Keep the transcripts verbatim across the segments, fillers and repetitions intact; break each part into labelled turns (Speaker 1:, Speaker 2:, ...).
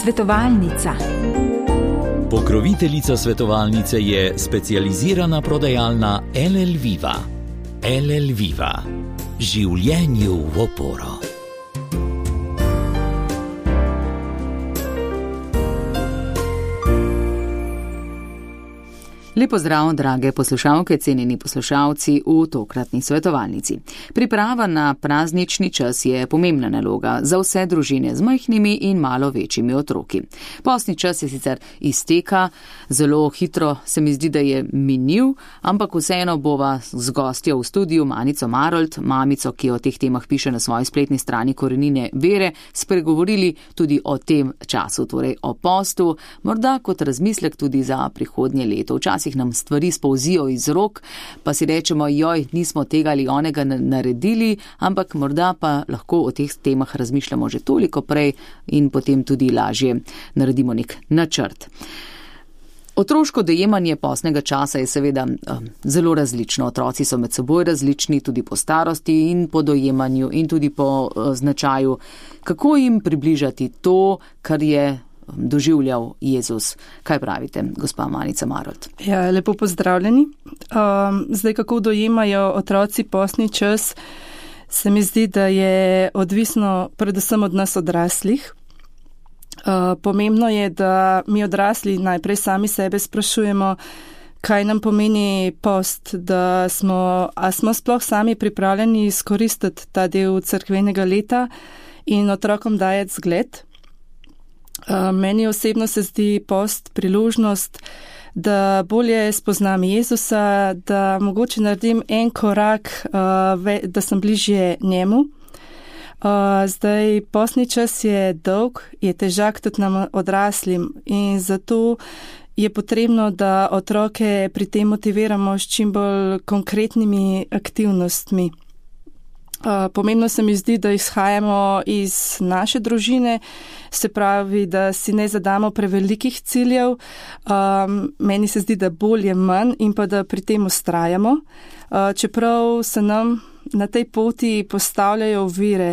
Speaker 1: Svetovalnica.
Speaker 2: Pokroviteljica svetovalnice je specializirana prodajalna L L Viva. L L Viva. Življenju v oporo.
Speaker 3: Lepo zdrav, drage poslušalke, cenjeni poslušalci v tokratni svetovalnici. Priprava na praznični čas je pomembna naloga za vse družine z majhnimi in malo večjimi otroki. Postni čas je sicer izteka, zelo hitro se mi zdi, da je minil, ampak vseeno bova z gostjo v studiu Manico Marolt, mamico, ki o teh temah piše na svoji spletni strani Korenine vere, spregovorili tudi o tem času, torej o postu, morda kot razmislek tudi za prihodnje leto. Včasih nam stvari spolzijo iz rok, pa si rečemo, joj, nismo tega ali onega naredili, ampak morda pa lahko o teh temah razmišljamo že toliko prej in potem tudi lažje naredimo nek načrt. Otroško dojemanje postnega časa je seveda um, zelo različno. Otroci so med seboj različni tudi po starosti in po dojemanju in tudi po uh, značaju. Kako jim približati to, kar je doživljal Jezus? Kaj pravite, gospa Manica Marolt?
Speaker 4: Ja, lepo pozdravljeni. Um, zdaj, kako dojemajo otroci postni čas, se mi zdi, da je odvisno predvsem od nas odraslih. Uh, pomembno je, da mi odrasli najprej sami sebe sprašujemo, kaj nam pomeni post, da smo, a smo sploh sami pripravljeni izkoristiti ta del cerkvenega leta in otrokom dajati zgled. Uh, meni osebno se zdi post priložnost, da bolje spoznam Jezusa, da mogoče naredim en korak, uh, ve, da sem bližje njemu. Uh, zdaj, postni čas je dolg, je težak tudi nam odraslim in zato je potrebno, da otroke pri tem motiviramo s čim bolj konkretnimi aktivnostmi. Uh, pomembno se mi zdi, da izhajamo iz naše družine, se pravi, da si ne zadamo prevelikih ciljev. Um, meni se zdi, da bolje manj in pa da pri tem ustrajamo. Uh, čeprav se nam na tej poti postavljajo ovire,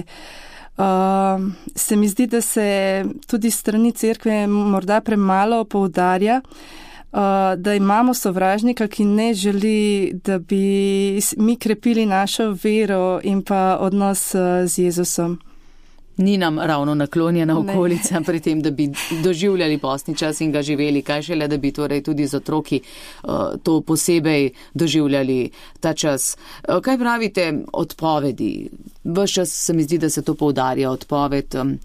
Speaker 4: uh, se mi zdi, da se tudi strani cerkve morda premalo poudarja, Uh, da imamo sovražnika, ki ne želi, da bi mi krepili našo vero in pa odnos uh, z Jezusom.
Speaker 3: Ni nam ravno naklonjena okolica pri tem, da bi doživljali postni čas in ga živeli, kaj šele, da bi torej tudi z otroki uh, to posebej doživljali ta čas. Uh, kaj pravite odpovedi? Ves čas se mi zdi, da se to poudarja, odpoved um,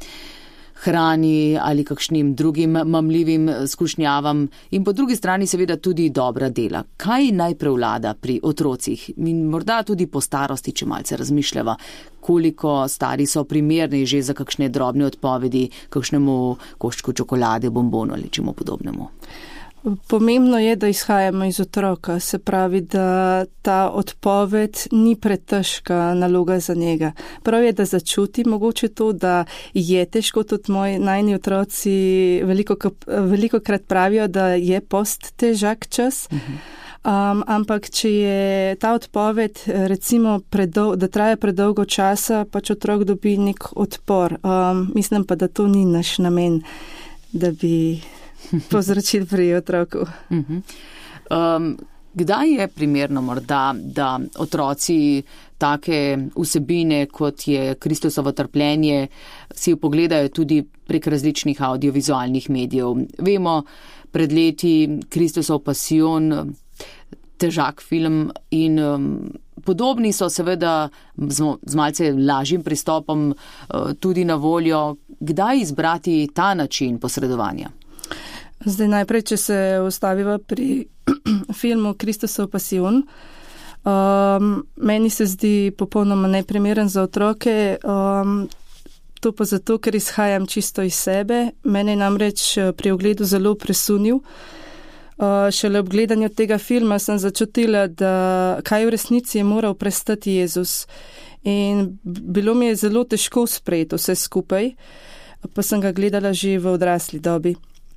Speaker 3: hrani ali kakšnim drugim mamljivim skušnjavam in po drugi strani seveda tudi dobra dela. Kaj naj prevlada pri otrocih in morda tudi po starosti, če malce razmišljava, koliko stari so primerni že za kakšne drobne odpovedi, kakšnemu koščku čokolade, bombonu ali čemu podobnemu?
Speaker 4: Pomembno je, da izhajamo iz otroka, se pravi, da ta odpoved ni pretežka naloga za njega. Prav je, da začuti mogoče to, da je težko, tudi moji najni otroci veliko, veliko krat pravijo, da je post težak čas. Uh-huh. Um, ampak, če je ta odpoved, recimo, predol, da traja predolgo časa, pač otrok dobi nek odpor. Um, mislim pa, da to ni naš namen, da bi povzročili pri otroku.
Speaker 3: Uh-huh. Um, kdaj je primerno morda, da otroci take vsebine, kot je Kristusovo trpljenje, si jo pogledajo tudi prek različnih audiovizualnih medijev? Vemo, pred leti Kristusov pasijon, težak film in um, podobni so seveda z, z malce lažjim pristopom uh, tudi na voljo. Kdaj izbrati ta način posredovanja?
Speaker 4: Zdaj najprej, če se ustaviva pri filmu Kristusov pasijon, um, meni se zdi popolnoma neprimeren za otroke, um, to pa zato, ker izhajam čisto iz sebe. Mene namreč pri ogledu zelo presunil. Uh, šele ob gledanju tega filma sem začutila, da kaj v resnici je moral prestati Jezus. In bilo mi je zelo težko sprejeti vse skupaj, pa sem ga gledala že v odrasli dobi.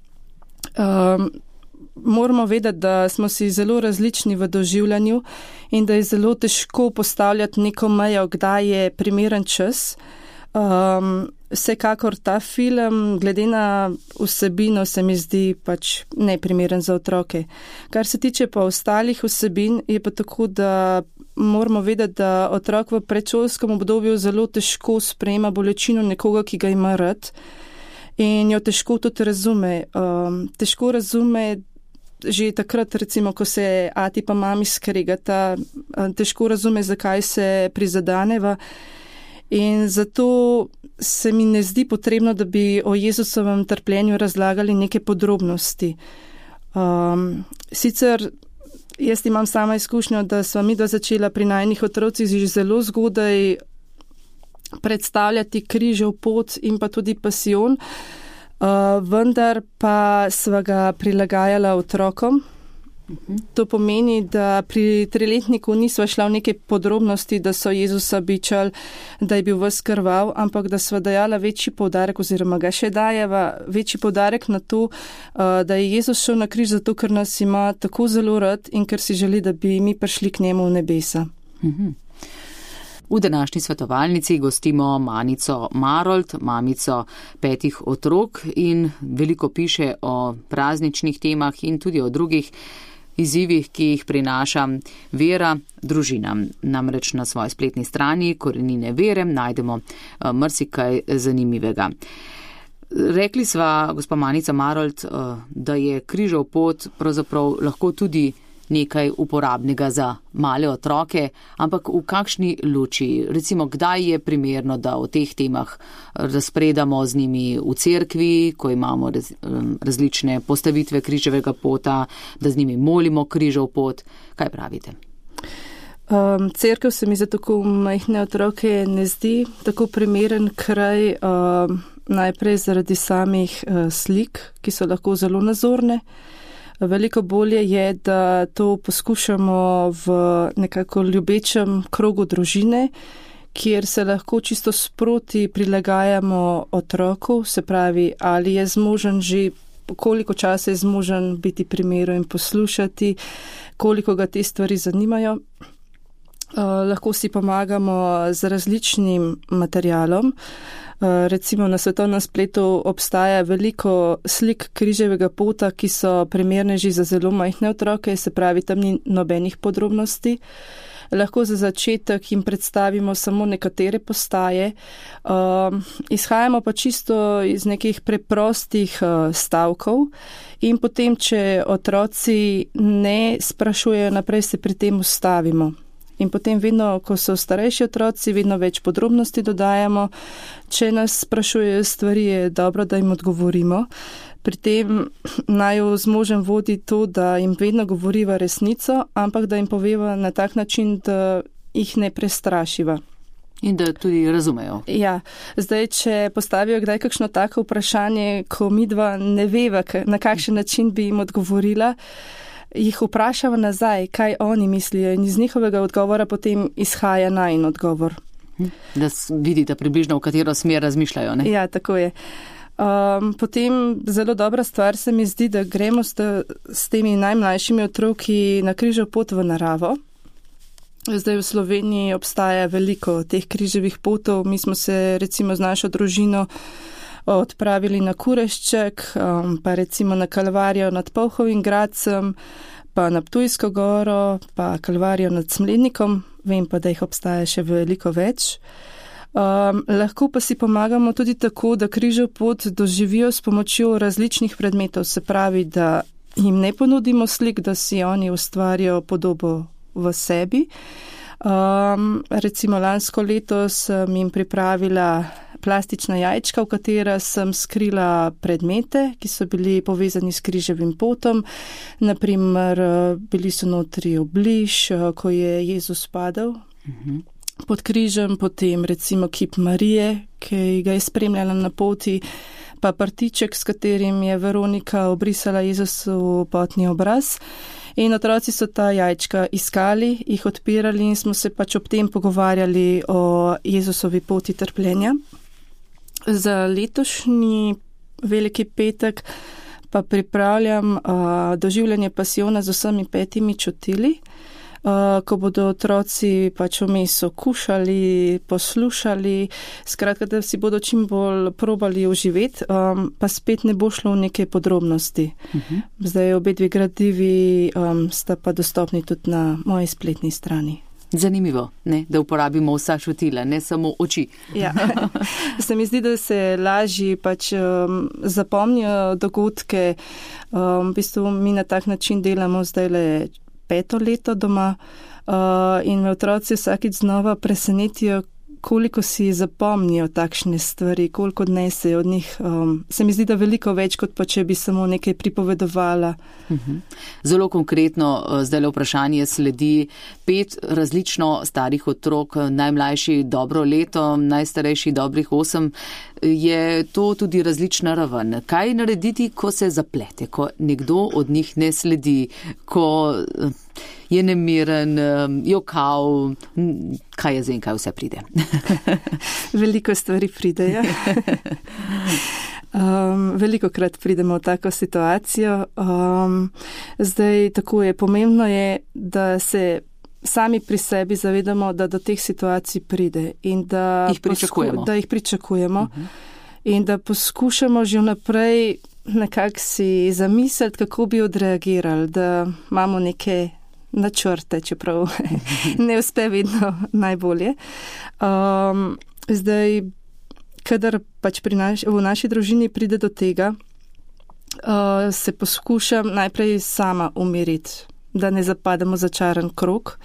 Speaker 4: Um, moramo vedeti, da smo si zelo različni v doživljanju in da je zelo težko postavljati neko mejo, kdaj je primeren čas. Um, vsekakor ta film, glede na vsebino, se mi zdi pač neprimeren za otroke. Kar se tiče pa ostalih vsebin, je pa tako, da moramo vedeti, da otrok v predšolskem obdobju zelo težko sprejema bolečino nekoga, ki ga ima rad in jo težko tudi razume. Um, težko razume že takrat, recimo, ko se ati pa mami skregata, težko razume, zakaj se prizadaneva. In zato se mi ne zdi potrebno, da bi o Jezusovem trpljenju razlagali neke podrobnosti. Um, sicer jaz imam sama izkušnjo, da sva midva začela pri najinih otrocih že zelo zgodaj predstavljati križev pot in pa tudi pasijon, uh, vendar pa sva ga prilagajala otrokom. To pomeni, da pri triletniku nisva šla v neke podrobnosti, da so Jezusa bičali, da je bil ves krvav, ampak da sva dajala večji poudarek oziroma ga še dajeva večji poudarek na to, da je Jezus šel na križ zato, ker nas ima tako zelo rad in ker si želi, da bi mi prišli k njemu v nebesa.
Speaker 3: V današnji svetovalnici gostimo Manico Marolt, mamico petih otrok, in veliko piše o prazničnih temah in tudi o drugih izzivih, ki jih prinaša vera družinam. Namreč na svoji spletni strani Korenine vere najdemo marsikaj zanimivega. Rekli sva, gospa Manica Marolt, da je križev pot pravzaprav lahko tudi nekaj uporabnega za male otroke, ampak v kakšni luči? Recimo, kdaj je primerno, da o teh temah razpredamo z njimi v cerkvi, ko imamo raz, različne postavitve križevega pota, da z njimi molimo križev pot? Kaj pravite?
Speaker 4: Um, cerkev se mi za tako majhne otroke ne zdi tako primeren kraj, um, najprej zaradi samih uh, slik, ki so lahko zelo nazorne. Veliko bolje je, da to poskušamo v nekako ljubečem krogu družine, kjer se lahko čisto sproti prilagajamo otroku, se pravi, ali je zmožen že, koliko časa je zmožen biti pri miru in poslušati, koliko ga te stvari zanimajo. Uh, lahko si pomagamo z različnim materialom. Uh, recimo na svetovnem spletu obstaja veliko slik križevega pota, ki so primerne že za zelo majhne otroke, se pravi, tam ni nobenih podrobnosti. Lahko za začetek jim predstavimo samo nekatere postaje. Uh, izhajamo pa čisto iz nekih preprostih uh, stavkov in potem, če otroci ne sprašujejo naprej, se pri tem ustavimo. In potem vedno, ko so starejši otroci, vedno več podrobnosti dodajamo. Če nas sprašujejo stvari, je dobro, da jim odgovorimo. Pri tem naj jo zmožen vodi to, da jim vedno govoriva resnico, ampak da jim poveva na tak način, da jih ne prestrašiva.
Speaker 3: In da tudi razumejo.
Speaker 4: Ja, zdaj, če postavijo kdaj kakšno tako vprašanje, ko midva ne veva, na kakšen način bi jim odgovorila, jih vprašava nazaj, kaj oni mislijo, in iz njihovega odgovora potem izhaja najin odgovor.
Speaker 3: Da vidite približno, v katero smer razmišljajo, ne?
Speaker 4: Ja, tako je. Um, potem zelo dobra stvar se mi zdi, da gremo s, s temi najmlajšimi otroki na križev pot v naravo. Zdaj v Sloveniji obstaja veliko teh križevih potov. Mi smo se recimo z našo družino odpravili na Kurešček, um, pa recimo na Kalvarijo nad Polhovim Gradcem, pa na Ptujsko goro, pa Kalvarijo nad Smlednikom. Vem pa, da jih obstaja še veliko več. Um, lahko pa si pomagamo tudi tako, da križev pot doživijo s pomočjo različnih predmetov. Se pravi, da jim ne ponudimo slik, da si oni ustvarijo podobo v sebi. Um, recimo lansko leto sem jim pripravila plastična jajčka, v katera sem skrila predmete, ki so bili povezani s križevim potom. Naprimer, bili so notri obliž, ko je Jezus padel uh-huh. pod križem, potem recimo kip Marije, ki ga je spremljala na poti, pa partiček, s katerim je Veronika obrisala Jezusov potni obraz. In otroci so ta jajčka iskali, jih odpirali in smo se pač ob tem pogovarjali o Jezusovi poti trpljenja. Za letošnji veliki petek pa pripravljam uh, doživljanje pasijona z vsemi petimi čutili. ko bodo otroci pač vmes okušali, poslušali, skratka, da si bodo čim bolj probali uživeti, um, pa spet ne bo šlo v neke podrobnosti. Uh-huh. Zdaj obe dve gradivi um, sta pa dostopni tudi na moji spletni strani.
Speaker 3: Zanimivo, ne, da uporabimo vsa čutila, ne samo oči.
Speaker 4: Ja. Se mi zdi, da se lažje pač um, zapomnijo dogodke. Um, v bistvu mi na tak način delamo zdaj le peto leto doma uh, in me otroci vsakič znova presenetijo, koliko si zapomnijo takšne stvari, koliko odnesejo od njih. Um, se mi zdi, da veliko več, kot pa če bi samo nekaj pripovedovala.
Speaker 3: Uh-huh. Zelo konkretno, zdaj le vprašanje sledi pet različno starih otrok, najmlajši dobro leto, najstarejši dobrih osem. Je to tudi različna raven. Kaj narediti, ko se zaplete, ko nekdo od njih ne sledi, ko je nemiren, jokav, kaj je zdaj in kaj vse pride?
Speaker 4: Veliko stvari pride, ja. Um, veliko krat pridemo v tako situacijo. Um, zdaj, tako je, pomembno je, da se sami pri sebi zavedamo, da do teh situacij pride in da
Speaker 3: jih pričakujemo,
Speaker 4: posku, da jih pričakujemo uh-huh. in da poskušamo že vnaprej nekako si zamisliti, kako bi odreagirali, da imamo neke načrte, čeprav ne uspe vedno najbolje. Um, zdaj, kadar pač pri naš, v naši družini pride do tega, uh, se poskušam najprej sama umiriti, da ne zapademo začaran krog.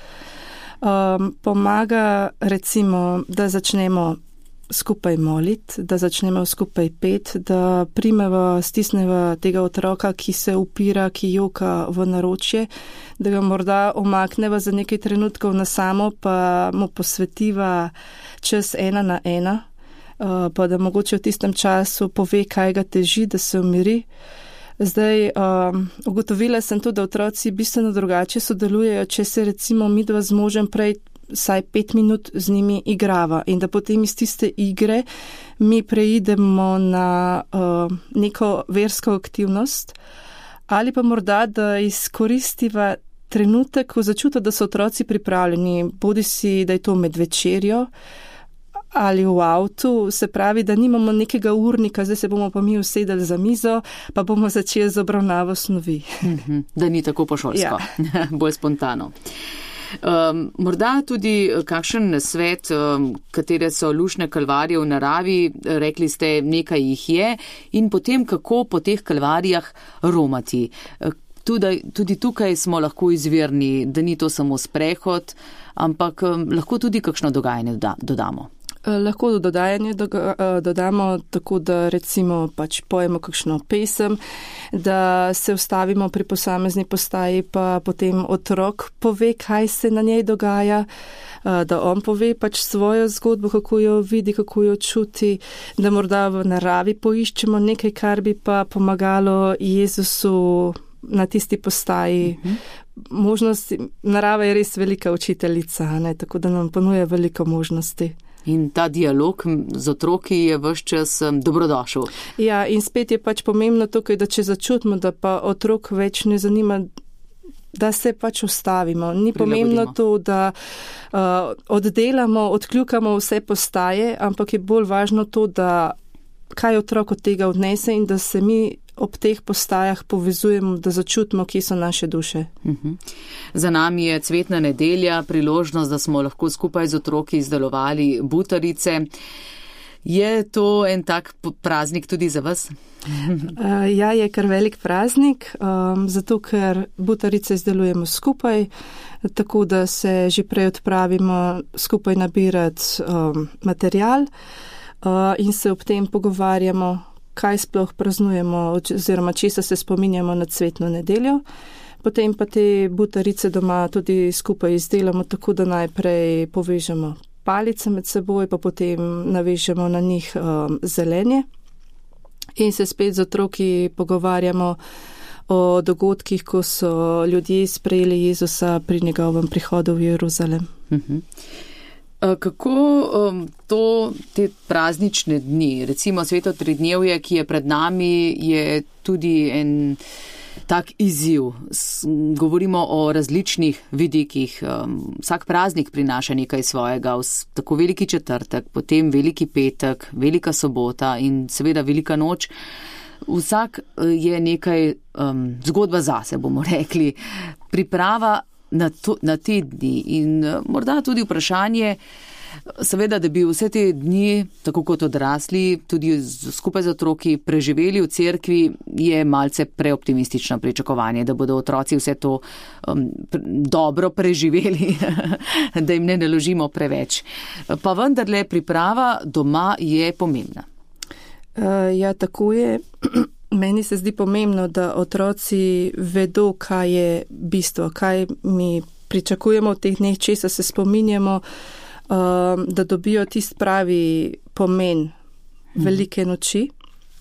Speaker 4: Um, pomaga recimo, da začnemo skupaj moliti, da začnemo skupaj pet, da primemo, stisnemo tega otroka, ki se upira, ki joka v naročje, da ga morda omakneva za nekaj trenutkov na samo, pa mu posvetiva čas ena na ena, uh, pa da mogoče v tistem času pove, kaj ga teži, da se umiri. Zdaj, um, ugotovila sem tudi, da otroci bistveno drugače sodelujejo, če se recimo midva z možem prej saj pet minut z njimi igrava in da potem iz tiste igre mi preidemo na uh, neko versko aktivnost ali pa morda, da izkoristiva trenutek, ko začuta, da so otroci pripravljeni, bodi si, da je to med večerjo ali v avtu, se pravi, da nimamo nekega urnika, zdaj se bomo pa mi usedeli za mizo, pa bomo začeli z obravnavo snovi.
Speaker 3: Da ni tako pošolsko, ja. Bolj spontano. Um, morda tudi kakšen nasvet, um, katere so lušne kalvarije v naravi, rekli ste, nekaj jih je, in potem kako po teh kalvarijah romati. Tudi, tudi tukaj smo lahko izvirni, da ni to samo sprehod, ampak um, lahko tudi kakšno dogajanje doda, dodamo.
Speaker 4: Lahko do dodajanja dodamo tako, da recimo pač pojemo kakšno pesem, da se ustavimo pri posamezni postaji, pa potem otrok pove, kaj se na njej dogaja, da on pove pač svojo zgodbo, kako jo vidi, kako jo čuti, da morda v naravi poiščemo nekaj, kar bi pa pomagalo Jezusu na tisti postaji. Uh-huh. Možnosti, narava je res velika učiteljica, ne, tako da nam ponuja veliko možnosti.
Speaker 3: In ta dialog z otroki je vse čas dobrodošel.
Speaker 4: Ja, in spet je pač pomembno tukaj, da če začutimo, da pa otrok več ne zanima, da se pač ustavimo. Ni pomembno to, da uh, oddelamo, odkljukamo vse postaje, ampak je bolj važno to, da kaj otrok od tega odnese in da se mi ob teh postajah povezujemo, da začutimo, kje so naše duše.
Speaker 3: Uh-huh. Za nami je cvetna nedelja, priložnost, da smo lahko skupaj z otroki izdelovali butarice. Je to en tak praznik tudi za vas?
Speaker 4: uh, ja, je kar velik praznik, um, zato ker butarice izdelujemo skupaj, tako da se že prej odpravimo skupaj nabirati um, material uh, in se ob tem pogovarjamo, kaj sploh praznujemo oziroma česa se spominjamo na cvetno nedeljo. Potem pa te butarice doma tudi skupaj izdelamo, tako da najprej povežemo palice med seboj, pa potem navežemo na njih um, zelenje in se spet z otroki pogovarjamo o dogodkih, ko so ljudje sprejeli Jezusa pri njegovem prihodu v Jeruzalem.
Speaker 3: Uh-huh. Kako um, to, te praznične dni, recimo sveto tridnevje, ki je pred nami, je tudi en tak izziv. Govorimo o različnih vidikih. Vsak praznik prinaša nekaj svojega, tako veliki četrtek, potem veliki petek, velika sobota in seveda velika noč. Vsak je nekaj um, zgodba zase, bomo rekli. Priprava na, to, na te dni in morda tudi vprašanje, seveda, da bi vse te dni, tako kot odrasli, tudi skupaj z otroki preživeli v cerkvi, je malce preoptimistično pričakovanje, da bodo otroci vse to um, pr- dobro preživeli, da jim ne naložimo preveč. Pa vendarle priprava doma je pomembna.
Speaker 4: Uh, ja, tako je. Meni se zdi pomembno, da otroci vedo, kaj je bistvo, kaj mi pričakujemo v teh dneh, česa se spominjamo, um, da dobijo tisti pravi pomen velike noči.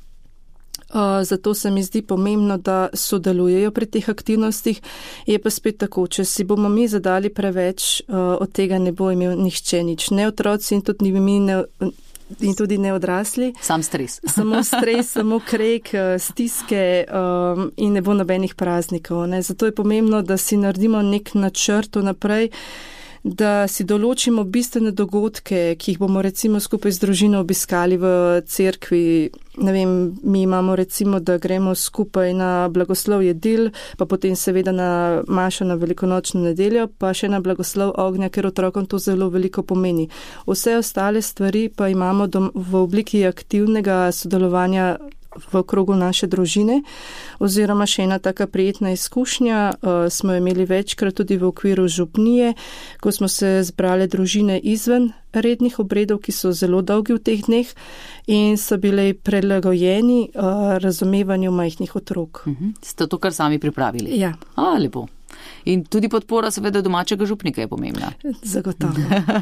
Speaker 4: Uh, zato se mi zdi pomembno, da sodelujejo pri teh aktivnostih. Je pa spet tako, če si bomo mi zadali preveč, uh, od tega ne bo imel nihče nič. Ne otroci in tudi mi ne. In tudi ne odrasli.
Speaker 3: Sam stres.
Speaker 4: Samo stres, samo krek, stiske um, in ne bo nobenih praznikov. Ne. Zato je pomembno, da si naredimo nek načrt naprej, da si določimo bistvene dogodke, ki jih bomo recimo skupaj z družino obiskali v cerkvi. Ne vem, mi imamo recimo, da gremo skupaj na blagoslov jedil, pa potem seveda na mašo na velikonočno nedeljo, pa še na blagoslov ognja, ker otrokom to zelo veliko pomeni. Vse ostale stvari pa imamo dom- v obliki aktivnega sodelovanja v okrogu naše družine, oziroma še ena taka prijetna izkušnja uh, smo imeli večkrat tudi v okviru župnije, ko smo se zbrali družine izven rednih obredov, ki so zelo dolgi v teh dneh in so bile prilagojeni uh, razumevanju majhnih otrok.
Speaker 3: Uh-huh. Ste to kar sami pripravili?
Speaker 4: Ja.
Speaker 3: A, lepo. In tudi podpora seveda domačega župnika je pomembna.
Speaker 4: Zagotovo.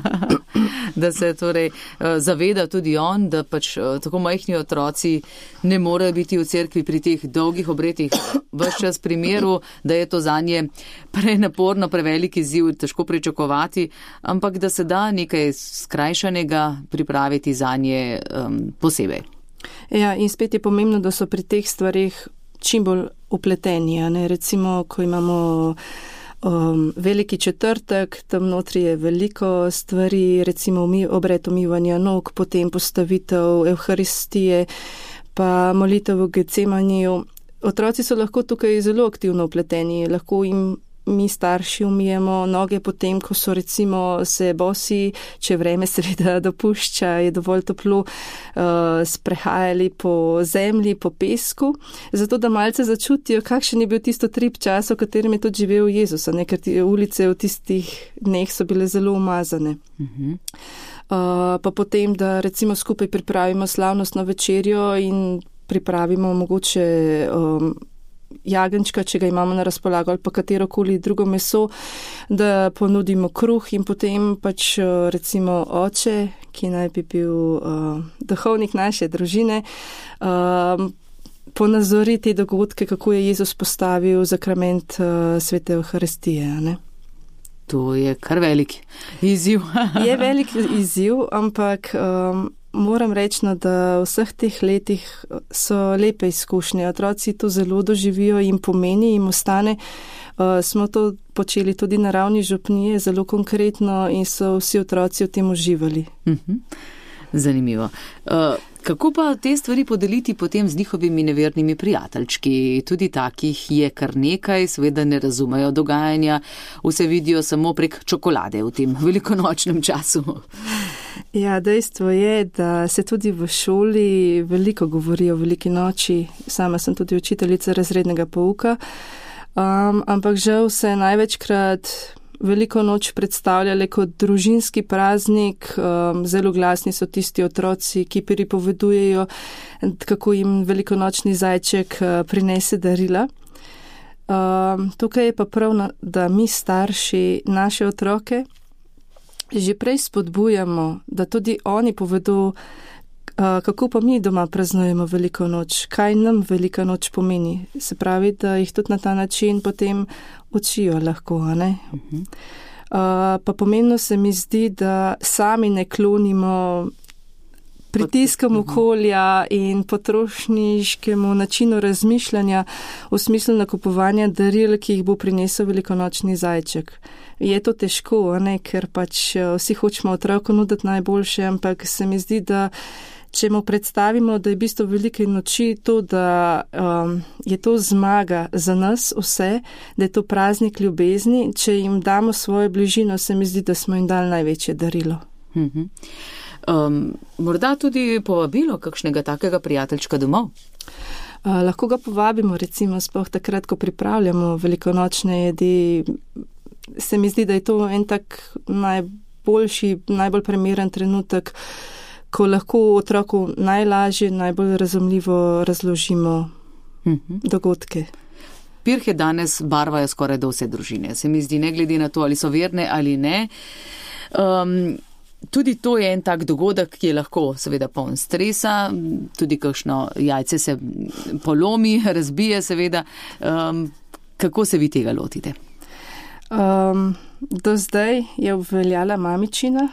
Speaker 3: Da se torej zaveda tudi on, da pač tako majhni otroci ne morejo biti v cerkvi pri teh dolgih obredih ves čas primeru, da je to zanje prenaporno, preveliki izziv, težko pričakovati, ampak da se da nekaj skrajšanega pripraviti zanje um, posebej.
Speaker 4: Ja, in spet je pomembno, da so pri teh stvarih čim bolj upleteni. Ne? Recimo, ko imamo um, veliki četrtek, tam notri je veliko stvari, recimo obred umivanja nog, potem postavitev Evharistije, pa molitev v Getsemaniju. Otroci so lahko tukaj zelo aktivno upleteni, lahko jim mi starši umijemo noge potem, ko so recimo se bosi, če vreme seveda dopušča, je dovolj toplo, uh, sprehajali po zemlji, po pesku, zato da malce začutijo, kakšen je bil tisto trip čas, v katerem je tudi živel Jezus, ne, ker ulice v tistih dneh so bile zelo umazane. Uh-huh. Uh, pa potem, da recimo skupaj pripravimo slavnostno večerjo in pripravimo mogoče um, jagenčka, če ga imamo na razpolago, ali pa katerokoli drugo meso, da ponudimo kruh in potem pač recimo oče, ki naj bi bil uh, duhovnik naše družine, uh, ponazori te dogodke, kako je Jezus postavil zakrament uh, svete Evharistije, ne?
Speaker 3: To je kar velik izziv.
Speaker 4: Je velik izziv, ampak um, moram reči, da v vseh teh letih so lepe izkušnje. Otroci to zelo doživijo, jim pomeni, jim ostane. Uh, smo to počeli tudi na ravni župnije, zelo konkretno in so vsi otroci v tem uživali.
Speaker 3: Uh-huh. Zanimivo. Uh, kako pa te stvari podeliti potem z njihovimi nevernimi prijateljčki? Tudi takih je kar nekaj, seveda ne razumejo dogajanja, vse vidijo samo prek čokolade v tem velikonočnem času.
Speaker 4: Ja, dejstvo je, da se tudi v šoli veliko govori o veliki noči. Sama sem tudi učiteljica razrednega pouka, um, ampak žal se največkrat veliko noč predstavljale kot družinski praznik. Um, zelo glasni so tisti otroci, ki pripovedujejo, kako jim velikonočni zajček uh, prinese darila. Um, tukaj je pa prav, da mi starši naše otroke že prej spodbujamo, da tudi oni povedo, uh, kako pa mi doma praznujemo veliko noč, kaj nam velika noč pomeni. Se pravi, da jih tudi na ta način potem učijo lahko, ne? Uh-huh. Uh, pa pomembno se mi zdi, da sami ne klonimo pritiskom okolja in potrošniškemu načinu razmišljanja v smislu nakupovanja daril, ki jih bo prinesel velikonočni zajček. Je to težko, ne? Ker pač vsi hočemo otroku nuditi najboljše, ampak se mi zdi, da če mu predstavimo, da je bistvo velike noči to, da um, je to zmaga za nas vse, da je to praznik ljubezni, če jim damo svojo bližino, se mi zdi, da smo jim dali največje darilo.
Speaker 3: Mm-hmm. Um, morda tudi povabilo kakšnega takega prijateljčka domov?
Speaker 4: Uh, lahko ga povabimo, recimo, sploh takrat, ko pripravljamo velikonočne jedi. Se mi zdi, da je to en tak najboljši, najbolj primeren trenutek, ko lahko otroku najlažje, najbolj razumljivo razložimo mm-hmm. dogodke.
Speaker 3: Pirhe danes barvajo skoraj do vse družine. Se mi zdi, ne glede na to, ali so verne ali ne. Um, tudi to je en tak dogodek, ki je lahko seveda poln stresa, tudi kakšno jajce se polomi, razbije seveda. Um, kako se vi tega lotite?
Speaker 4: Um, do zdaj je obveljala mamičina,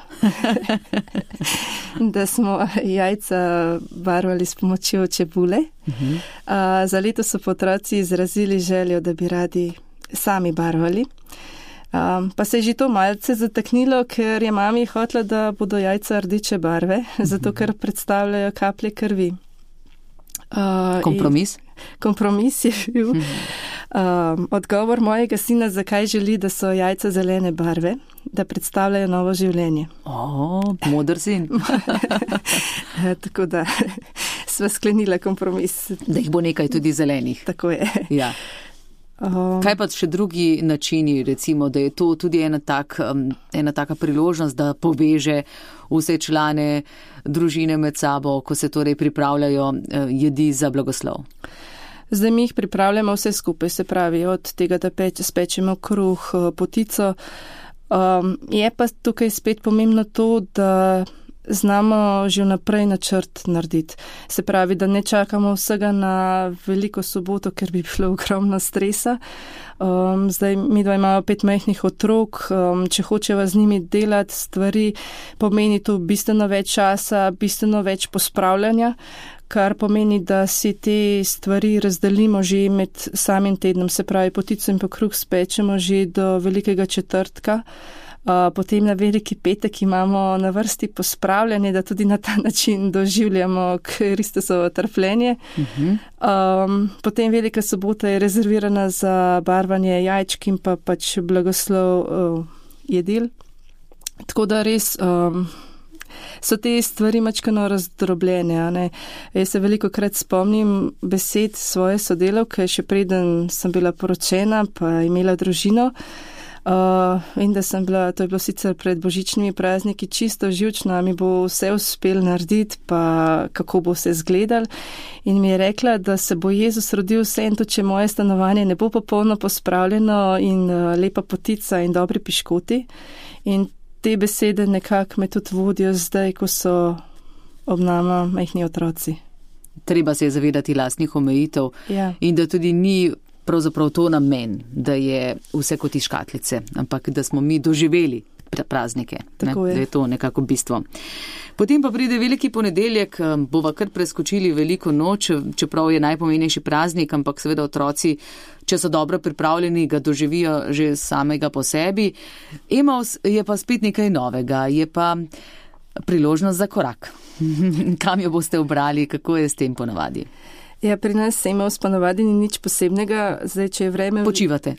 Speaker 4: da smo jajca barvali s pomočjo čebule. Uh-huh. Uh, za leto so otroci izrazili željo, da bi radi sami barvali. Um, pa se je že to malce zataknilo, ker je mami hotela, da bodo jajca rdeče barve, uh-huh. zato ker predstavljajo kaplje krvi. Uh,
Speaker 3: Kompromis?
Speaker 4: Kompromis je bil um, odgovor mojega sina, zakaj želi, da so jajca zelene barve, da predstavljajo novo življenje.
Speaker 3: O, moder sin.
Speaker 4: Tako da sva sklenila kompromis.
Speaker 3: Da jih bo nekaj tudi zelenih.
Speaker 4: Tako je.
Speaker 3: Ja. Um, Kaj pa še drugi načini, recimo, da je to tudi ena, tak, um, ena taka priložnost, da poveže vse člane družine med sabo, ko se torej pripravljajo uh, jedi za blagoslov?
Speaker 4: Zdaj mi jih pripravljamo vse skupaj, se pravi, od tega, da peč, spečemo kruh, potico. Um, je pa tukaj spet pomembno to, da znamo že vnaprej načrt narediti. Se pravi, da ne čakamo vsega na veliko soboto, ker bi bilo ogromno stresa. Um, zdaj mi dva imamo pet majhnih otrok, um, če hočeva z njimi delati stvari, pomeni to bistveno več časa, bistveno več pospravljanja, kar pomeni, da si te stvari razdelimo že med samim tednom, se pravi, potico in pa kruh spečemo že do velikega četrtka. Uh, potem na veliki petek imamo na vrsti pospravljanje, da tudi na ta način doživljamo Kristusovo trpljenje. Uh-huh. Um, potem velika sobota je rezervirana za barvanje jajčk in pa pač blagoslov uh, jedil. Tako da res um, so te stvari mačkano razdrobljene. A ne? Jaz se veliko krat spomnim besed svoje sodelavke, še preden sem bila poročena pa imela družino. Uh, in da sem bila, to je bilo sicer pred božičnimi prazniki, čisto živčno, mi bo vse uspel narediti, pa kako bo vse izgledal. In mi je rekla, da se bo Jezus rodil vse in to, če moje stanovanje ne bo popolno pospravljeno in uh, lepa potica in dobri piškoti. In te besede nekako me tudi vodijo zdaj, ko so ob nama majhni otroci.
Speaker 3: Treba se je zavedati lastnih omejitev
Speaker 4: ja.
Speaker 3: In da tudi ni pravzaprav to namen, da je vse kot iz škatlice, ampak da smo mi doživeli praznike, ne?
Speaker 4: Je.
Speaker 3: Da je to nekako bistvo. Potem pa pride veliki ponedeljek, bova kar preskočili veliko noč, čeprav je najpomenejši praznik, ampak seveda otroci, če so dobro pripravljeni, ga doživijo že samega po sebi. Emaus je pa spet nekaj novega, je pa priložnost za korak. Kam jo boste obrali, kako je s tem ponavadi?
Speaker 4: Ja, pri nas se Emaus ponavadi ni nič posebnega, zdaj, če je vreme...
Speaker 3: Počivate.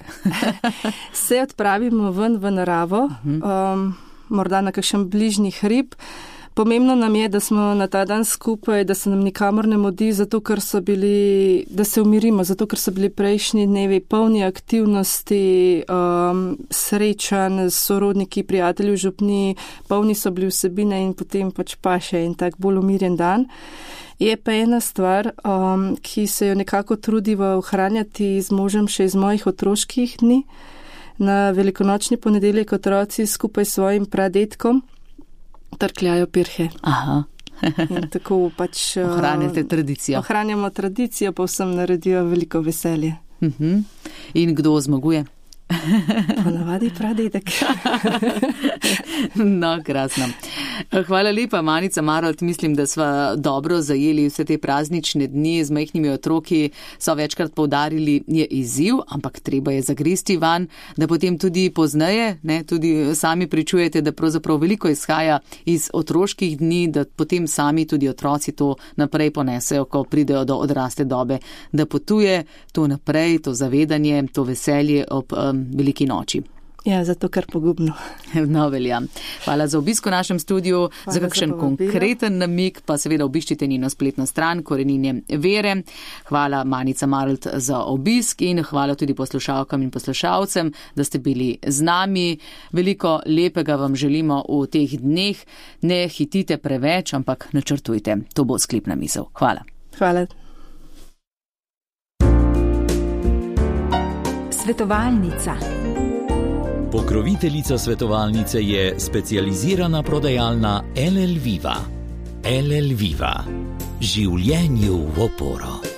Speaker 4: Se odpravimo ven v naravo, um, morda na kakšen bližnji hrib. Pomembno nam je, da smo na ta dan skupaj, da se nam nikamor ne modi, zato ker so bili, da se umirimo, zato ker so bili prejšnji dnevi polni aktivnosti, um, srečanj s sorodniki, prijatelji v župni, polni so bili vsebine in potem pač pa še en tak bolj umirjen dan. Je pa ena stvar, um, ki se jo nekako trudiva ohranjati z možem še iz mojih otroških dni. Na velikonočni ponedeljek otroci skupaj s svojim pradetkom trkljajo pirhe.
Speaker 3: Aha.
Speaker 4: In tako pač
Speaker 3: ohranjate tradicijo.
Speaker 4: Ohranjamo tradicijo, pa vsem naredijo veliko veselje.
Speaker 3: Uh-huh. In kdo zmaguje?
Speaker 4: Ponavadi pradedek.
Speaker 3: No, krasno. Hvala lepa, Manica Marolt. Mislim, da sva dobro zajeli vse te praznične dni z majhnimi otroki. So večkrat poudarili, je izziv, ampak treba je zagristi van, da potem tudi pozneje, ne, tudi sami pričujete, da pravzaprav veliko izhaja iz otroških dni, da potem sami tudi otroci to naprej ponesejo, ko pridejo do odrasle dobe, da potuje to naprej, to zavedanje, to veselje ob um, veliki noči.
Speaker 4: Ja, zato kar pogubno.
Speaker 3: No, velja. Hvala za obisk v našem studiu. Hvala za kakšen za konkreten namig, pa seveda obiščite njeno spletno stran Koreninje vere. Hvala Manica Marolt za obisk in hvala tudi poslušalkam in poslušalcem, da ste bili z nami. Veliko lepega vam želimo v teh dneh. Ne hitite preveč, ampak načrtujte. To bo sklepna misel. Hvala.
Speaker 4: Hvala.
Speaker 2: Svetovalnica. Pokroviteljica svetovalnice je specializirana prodajalna L L Viva. L L Viva. Življenju v oporo.